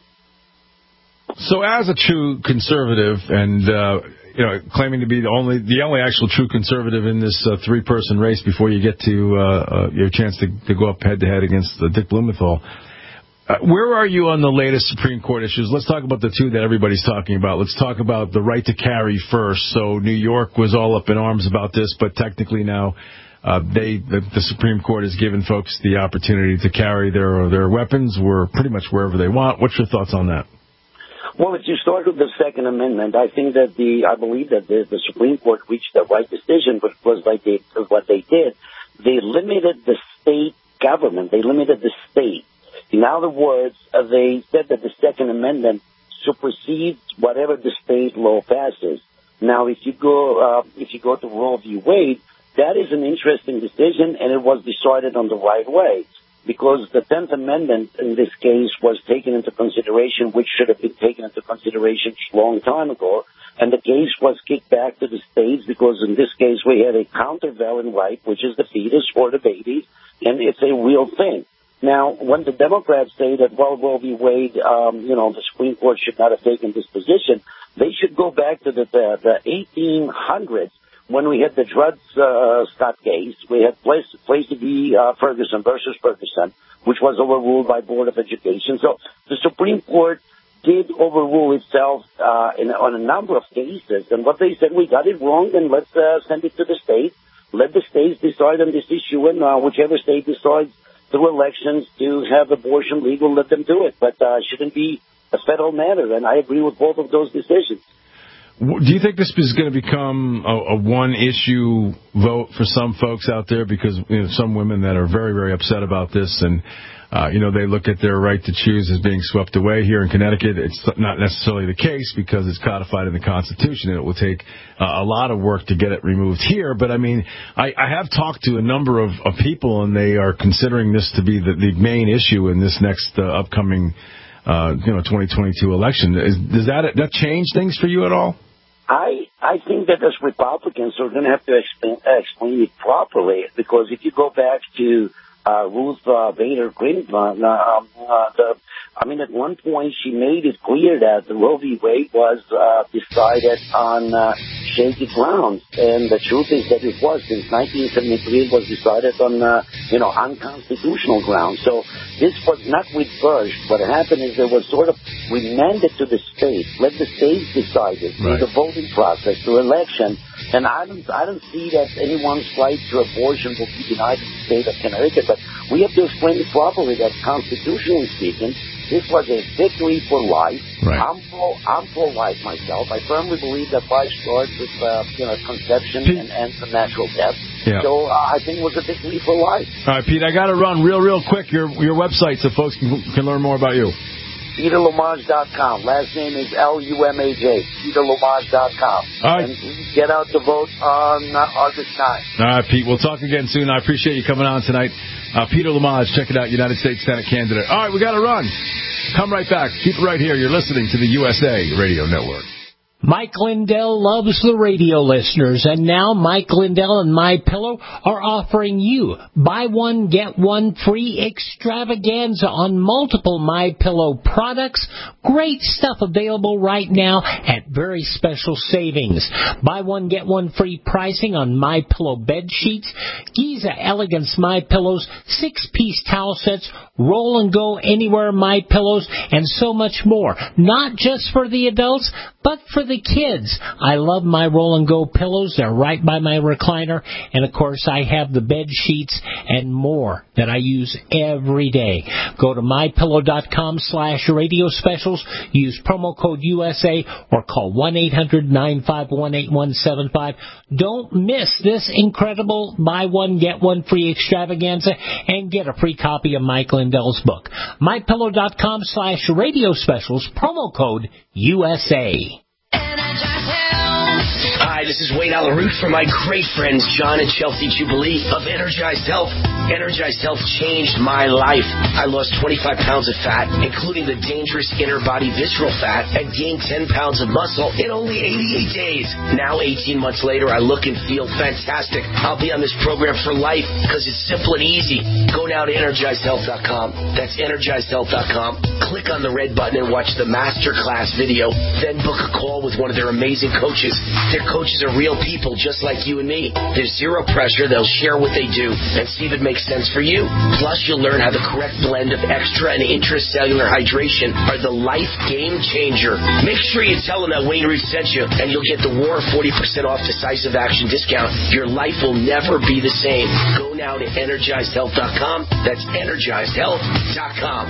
So as a true conservative and, uh, you know, claiming to be the only the only actual true conservative in this uh, three-person race before you get to uh, uh, your chance to, to go up head-to-head against uh, Dick Blumenthal, Uh, where are you on the latest Supreme Court issues? Let's talk about the two that everybody's talking about. Let's talk about the right to carry first. So New York was all up in arms about this, but technically now uh, they the, the Supreme Court has given folks the opportunity to carry their their weapons were pretty much wherever they want. What's your thoughts on that? Well, if you start with the Second Amendment, I think that the I believe that the, the Supreme Court reached the right decision, which was like they, what they did. They limited the state government. They limited the state. In other words, uh, they said that the Second Amendment supersedes whatever the state law passes. Now, if you go uh, if you go to Roe v. Wade, that is an interesting decision, and it was decided on the right way, because the Tenth Amendment in this case was taken into consideration, which should have been taken into consideration a long time ago, and the case was kicked back to the states because in this case we had a countervailing right, which is the fetus or the baby, and it's a real thing. Now, when the Democrats say that, well, Roe v. Wade, um, you know, the Supreme Court should not have taken this position, they should go back to the, the, the eighteen hundreds when we had the Dred uh, Scott case. We had Place, Place v. Uh, Ferguson versus Ferguson, which was overruled by Board of Education. So the Supreme Court did overrule itself uh, in, on a number of cases. And what they said, we got it wrong, and let's uh, send it to the states. Let the states decide on this issue, and uh, whichever state decides through elections to have abortion legal, let them do it. But uh, it shouldn't be a federal matter, and I agree with both of those decisions. Do you think this is going to become a, a one-issue vote for some folks out there? Because you know, some women that are very, very upset about this, and uh, you know, they look at their right to choose as being swept away here in Connecticut. It's not necessarily the case because it's codified in the Constitution, and it will take uh, a lot of work to get it removed here. But I mean, I, I have talked to a number of, of people, and they are considering this to be the, the main issue in this next uh, upcoming, uh, you know, twenty twenty-two election. Is, does that that change things for you at all? I I think that as Republicans are going to have to explain, uh, explain it properly, because if you go back to uh, Ruth uh, Bader Ginsburg, uh, um, uh, the, I mean, at one point she made it clear that the Roe v. Wade was uh, decided on uh, shaky grounds, and the truth is that it was. Since nineteen seventy-three, it was decided on uh, you know unconstitutional grounds. So this was not reversed. What happened is there was sort of remanded to the states. Let the states decide it through Right. the voting process, through election. And I don't, I don't see that anyone's right to abortion will be denied in the state of Connecticut. But we have to explain it properly that constitutionally speaking, this was a victory for life. Right. I'm pro, I'm pro-life myself. I firmly believe that life starts with, uh, you know, conception and ends with natural death. Yeah. So uh, I think it was a victory for life. All right, Pete, I got to run real, real quick. Your your website so folks can, can learn more about you. Peter Lamage dot com. Last name is L U M A J. Peter Lamage dot com. All right. And please get out to vote on uh, August ninth. All right, Pete. We'll talk again soon. I appreciate you coming on tonight. Uh, Peter Lamage, check it out, United States Senate candidate. All right, we got to run. Come right back. Keep it right here. You're listening to the U S A Radio Network. Mike Lindell loves the radio listeners, and now Mike Lindell and MyPillow are offering you buy one, get one free extravaganza on multiple MyPillow products. Great stuff available right now at very special savings. Buy one, get one free pricing on MyPillow bed sheets, Giza Elegance MyPillows, six-piece towel sets, roll and go anywhere MyPillows, and so much more. Not just for the adults, but for the kids. I love my roll and go pillows. They're right by my recliner. And of course, I have the bed sheets and more that I use every day. Go to mypillow.com slash radio specials. Use promo code U S A or call one eight hundred nine five one eight one seven five. Don't miss this incredible buy one, get one free extravaganza and get a free copy of Mike Lindell's book. mypillow.com slash radio specials. Promo code U S A. Hi, this is Wayne Alaroot from my great friends John and Chelsea Jubilee of Energized Health. Energized Health changed my life. I lost twenty-five pounds of fat, including the dangerous inner body visceral fat, and gained ten pounds of muscle in only eighty-eight days. Now, eighteen months later, I look and feel fantastic. I'll be on this program for life because it's simple and easy. Go now to energized health dot com. That's energized health dot com. Click on the red button and watch the masterclass video. Then book a call with one of their amazing coaches. Their coaches are real people just like you and me. There's zero pressure. They'll share what they do and see if it makes sense for you. Plus, you'll learn how the correct blend of extra and intracellular hydration are the life game changer. Make sure you tell them that Wayne Root sent you, and you'll get the War forty percent off decisive action discount. Your life will never be the same. Go now to energized health dot com. That's energized health dot com.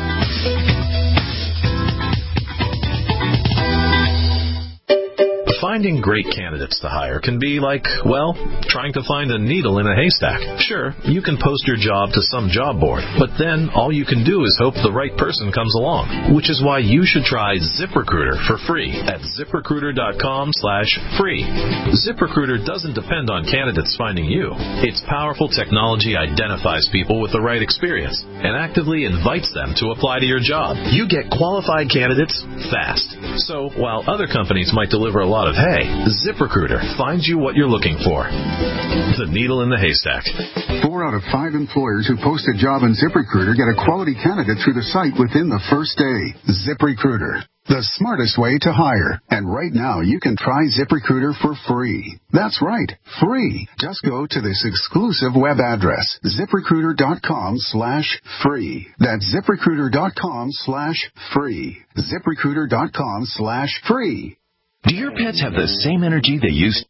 Finding great candidates to hire can be like, well, trying to find a needle in a haystack. Sure, you can post your job to some job board, but then all you can do is hope the right person comes along, which is why you should try ZipRecruiter for free at ZipRecruiter.com slash free. ZipRecruiter doesn't depend on candidates finding you. Its powerful technology identifies people with the right experience and actively invites them to apply to your job. You get qualified candidates fast. So while other companies might deliver a lot of hay, ZipRecruiter finds you what you're looking for. The needle in the haystack. Four out of five employers who post a job on ZipRecruiter get a quality candidate through the site within the first day. ZipRecruiter, the smartest way to hire. And right now, you can try ZipRecruiter for free. That's right, free. Just go to this exclusive web address, ZipRecruiter.com slash free. That's ZipRecruiter.com slash free. ZipRecruiter.com slash free. Do your pets have the same energy they used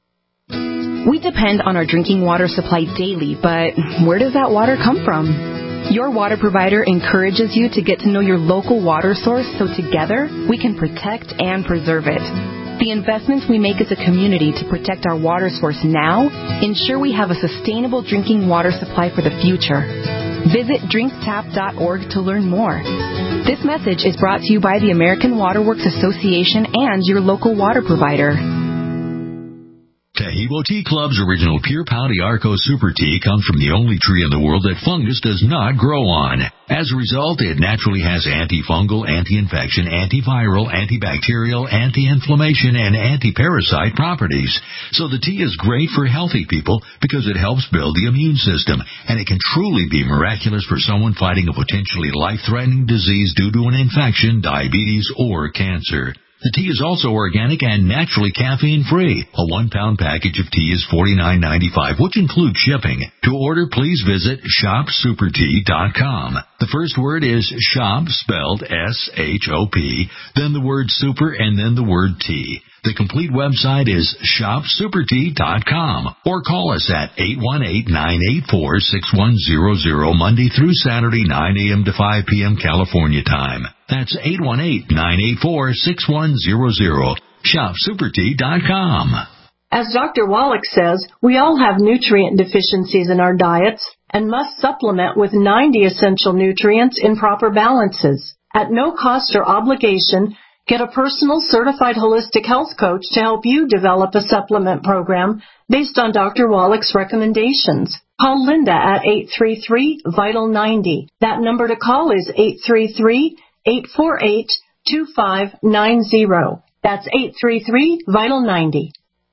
We depend on our drinking water supply daily, but where does that water come from? Your water provider encourages you to get to know your local water source so together we can protect and preserve it. The investments we make as a community to protect our water source now ensure we have a sustainable drinking water supply for the future. Visit drink tap dot org to learn more. This message is brought to you by the American Water Works Association and your local water provider. Taheebo Tea Club's original Pure Pouty Arco Super Tea comes from the only tree in the world that fungus does not grow on. As a result, it naturally has antifungal, anti-infection, antiviral, antibacterial, anti-inflammation, and anti-parasite properties. So the tea is great for healthy people because it helps build the immune system, and it can truly be miraculous for someone fighting a potentially life-threatening disease due to an infection, diabetes, or cancer. The tea is also organic and naturally caffeine-free. A one-pound package of tea is forty-nine ninety-five, which includes shipping. To order, please visit shop super tea dot com. The first word is shop, spelled S H O P, then the word super, and then the word tea. The complete website is shop super tea dot com, or call us at eight one eight, nine eight four, six one zero zero Monday through Saturday, nine a.m. to five p.m. California time. That's eight one eight, nine eight four, six one zero zero. shop super tea dot com. As Doctor Wallach says, we all have nutrient deficiencies in our diets and must supplement with ninety essential nutrients in proper balances. At no cost or obligation, get a personal certified holistic health coach to help you develop a supplement program based on Doctor Wallach's recommendations. Call Linda at eight three three, vital ninety. That number to call is eight three three, eight four eight, two five nine zero. That's eight three three, vital ninety.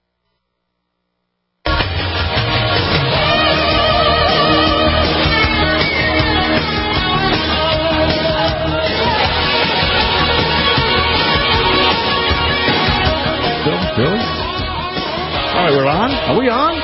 Really? All right, we're on? Are we on?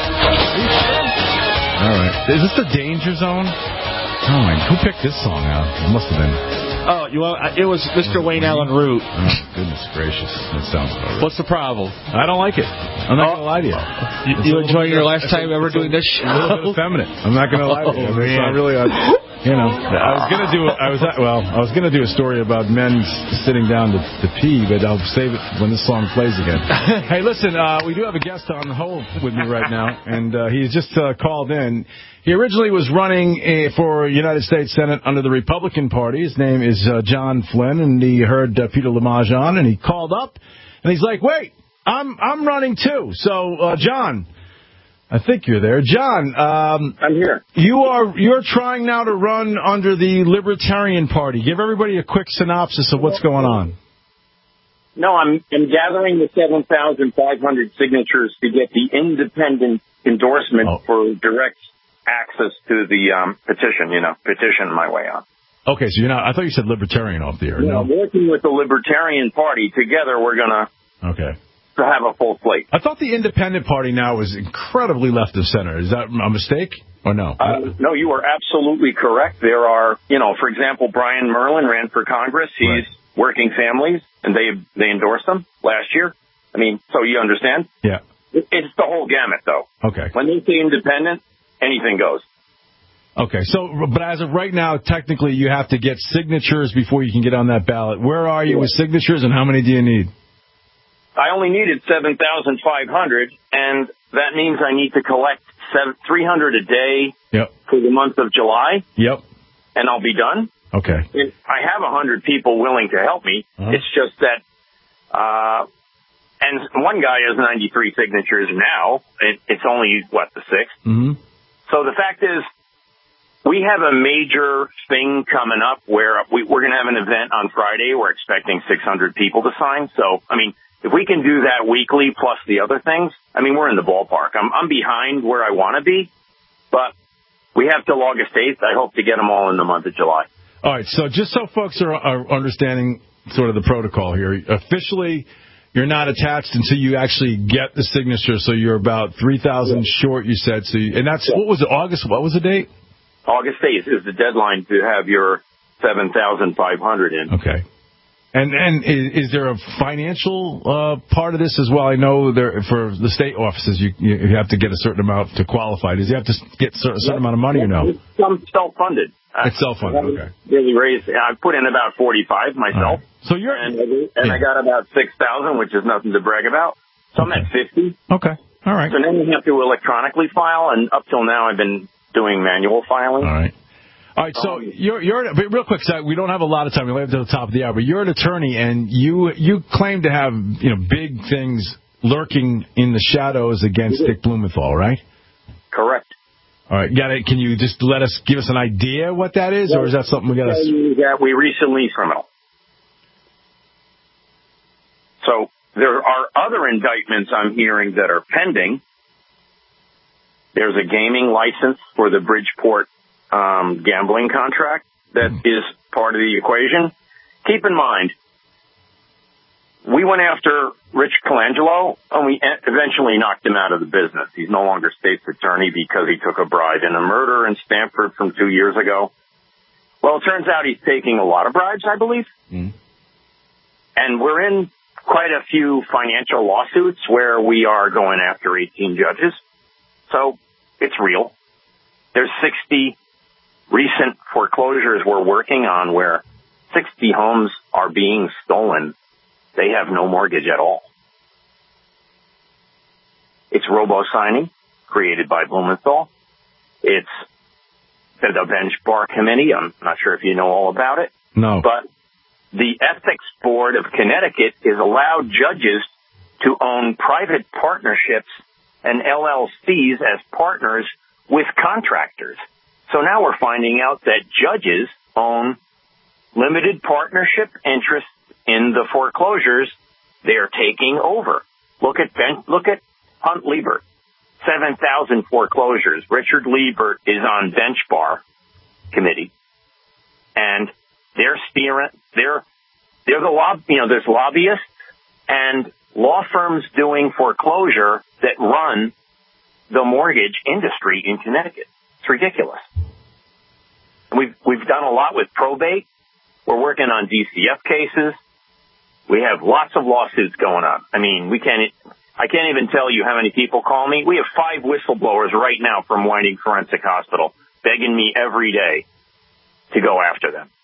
All right. Is this the Danger Zone? Oh, my. Who picked this song out? It must have been. Oh, you want, it was Mister Wayne Allen Root. Oh, goodness gracious. That sounds about right. What's the problem? I don't like it. I'm not oh. going to lie to you. You, you enjoy your last time ever doing this show? A little bit effeminate. I'm not going to lie to you. Oh, it's not really a, you know, I was going to do, I was, well, I was going to do a story about men sitting down to, to pee, but I'll save it when this song plays again. Hey, listen, uh, we do have a guest on hold with me right now, and uh, he's just uh, called in. He originally was running uh, for United States Senate under the Republican Party. His name is uh, John Flynn, and he heard uh, Peter Lamage on, and he called up, and he's like, wait, I'm I'm running too. So, uh, John, I think you're there. John, um, I'm here. You are you're trying now to run under the Libertarian Party. Give everybody a quick synopsis of what's going on. No, I'm, I'm gathering the seven thousand five hundred signatures to get the independent endorsement oh. for direct access to the um, petition, you know, petition my way on. Okay, so you're not, I thought you said Libertarian off the air. Yeah, no, I'm working with the Libertarian Party. Together we're going to okay. to have a full slate. I thought the Independent Party now is incredibly left of center. Is that a mistake or no? Uh, no, you are absolutely correct. There are, you know, for example, Brian Merlin ran for Congress. He's right. working families, and they they endorsed him last year. I mean, so you understand? Yeah. It, it's the whole gamut, though. Okay. When they say independent, anything goes. Okay, so, but as of right now, technically you have to get signatures before you can get on that ballot. Where are you yeah. with signatures, and how many do you need? I only needed seven thousand five hundred, and that means I need to collect seven, three hundred a day yep. for the month of July. Yep. And I'll be done. Okay. And I have one hundred people willing to help me. Uh-huh. It's just that, uh, and one guy has ninety-three signatures now. It, it's only, what, the sixth? Mm-hmm. So the fact is, we have a major thing coming up where we, we're going to have an event on Friday. We're expecting six hundred people to sign. So, I mean, if we can do that weekly plus the other things, I mean, we're in the ballpark. I'm, I'm behind where I want to be, but we have till August eighth. I hope to get them all in the month of July. All right. So just so folks are, are understanding sort of the protocol here, officially you're not attached until you actually get the signature. So you're about three thousand yeah. short, you said. So you, and that's, yeah. what was it, August? What was the date? August eighth is the deadline to have your seven thousand five hundred in. Okay. And and is, is there a financial uh, part of this as well? I know there for the state offices, you you have to get a certain amount to qualify. Does he have to get a certain, certain amount of money or no? I'm self-funded. It's self-funded. Okay. Really raised. I put in about forty-five myself. Right. So you're and, and yeah. I got about six thousand, which is nothing to brag about. So I'm at fifty. Okay. All right. So then you have to electronically file, and up till now I've been doing manual filing. All right. All right, so you're, you're but real quick, so we don't have a lot of time. We only have to the top of the hour, but you're an attorney, and you you claim to have you know big things lurking in the shadows against Dick Blumenthal, right? Correct. All right, got it. Can you just let us give us an idea what that is, or is that something we got to? That we recently criminal. So there are other indictments I'm hearing that are pending. There's a gaming license for the Bridgeport Um, gambling contract that is part of the equation. Keep in mind, we went after Rich Colangelo, and we eventually knocked him out of the business. He's no longer state's attorney because he took a bribe in a murder in Stanford from two years ago. Well, it turns out he's taking a lot of bribes, I believe. Mm. And we're in quite a few financial lawsuits where we are going after eighteen judges. So it's real. There's sixty recent foreclosures we're working on where sixty homes are being stolen. They have no mortgage at all. It's robo-signing, created by Blumenthal. It's the bench bar committee. I'm not sure if you know all about it. No. But the Ethics Board of Connecticut is allowed judges to own private partnerships and L L Cs as partners with contractors. So now we're finding out that judges own limited partnership interests in the foreclosures they're taking over. Look at Ben, look at Hunt Liebert, seven thousand foreclosures. Richard Liebert is on bench bar committee, and they're steering. They're they're the lob. You know, there's lobbyists and law firms doing foreclosure that run the mortgage industry in Connecticut. It's ridiculous. We've we've done a lot with probate. We're working on D C F cases. We have lots of lawsuits going on. I mean, we can't. I can't even tell you how many people call me. We have five whistleblowers right now from Whiting Forensic Hospital begging me every day to go after them.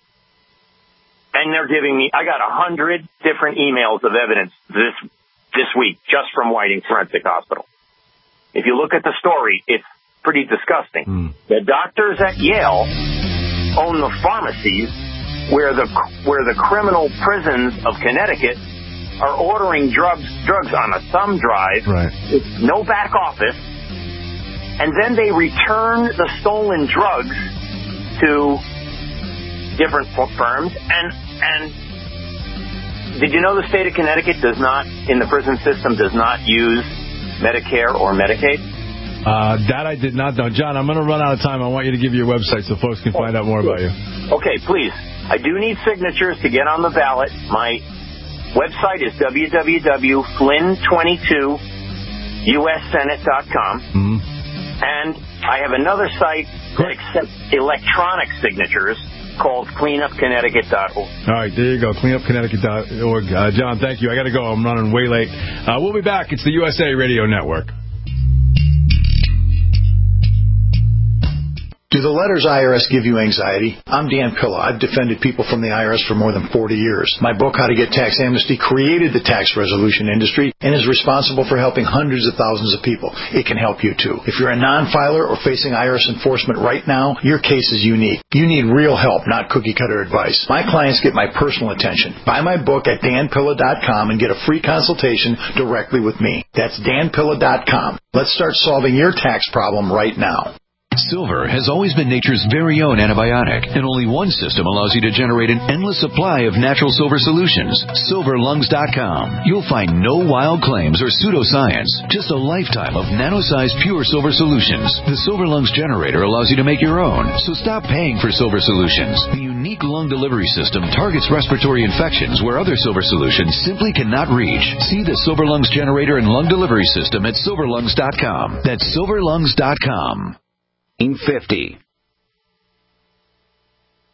And they're giving me. I got a hundred different emails of evidence this this week just from Whiting Forensic Hospital. If you look at the story, it's pretty disgusting. Mm. The doctors at Yale own the pharmacies where the where the criminal prisons of Connecticut are ordering drugs drugs on a thumb drive. Right. With no back office, and then they return the stolen drugs to different firms. And and did you know the state of Connecticut does not, in the prison system, does not use Medicare or Medicaid? Uh, that I did not know. John, I'm going to run out of time. I want you to give your website so folks can find out more about you. Okay, please. I do need signatures to get on the ballot. My website is w w w dot flynn twenty-two u s senate dot com. Mm-hmm. And I have another site that accepts electronic signatures called clean up connecticut dot org. All right, there you go, clean up connecticut dot org. Uh, John, thank you. I got to go. I'm running way late. Uh, we'll be back. It's the U S A Radio Network. Do the letters I R S give you anxiety? I'm Dan Pilla. I've defended people from the I R S for more than forty years. My book, How to Get Tax Amnesty, created the tax resolution industry and is responsible for helping hundreds of thousands of people. It can help you, too. If you're a non-filer or facing I R S enforcement right now, your case is unique. You need real help, not cookie-cutter advice. My clients get my personal attention. Buy my book at dan pilla dot com and get a free consultation directly with me. That's dan pilla dot com. Let's start solving your tax problem right now. Silver has always been nature's very own antibiotic, and only one system allows you to generate an endless supply of natural silver solutions. silver lungs dot com. You'll find no wild claims or pseudoscience, just a lifetime of nano-sized pure silver solutions. The Silver Lungs generator allows you to make your own, so stop paying for silver solutions. The unique lung delivery system targets respiratory infections where other silver solutions simply cannot reach. See the Silver Lungs generator and lung delivery system at silver lungs dot com. That's silver lungs dot com. fifty.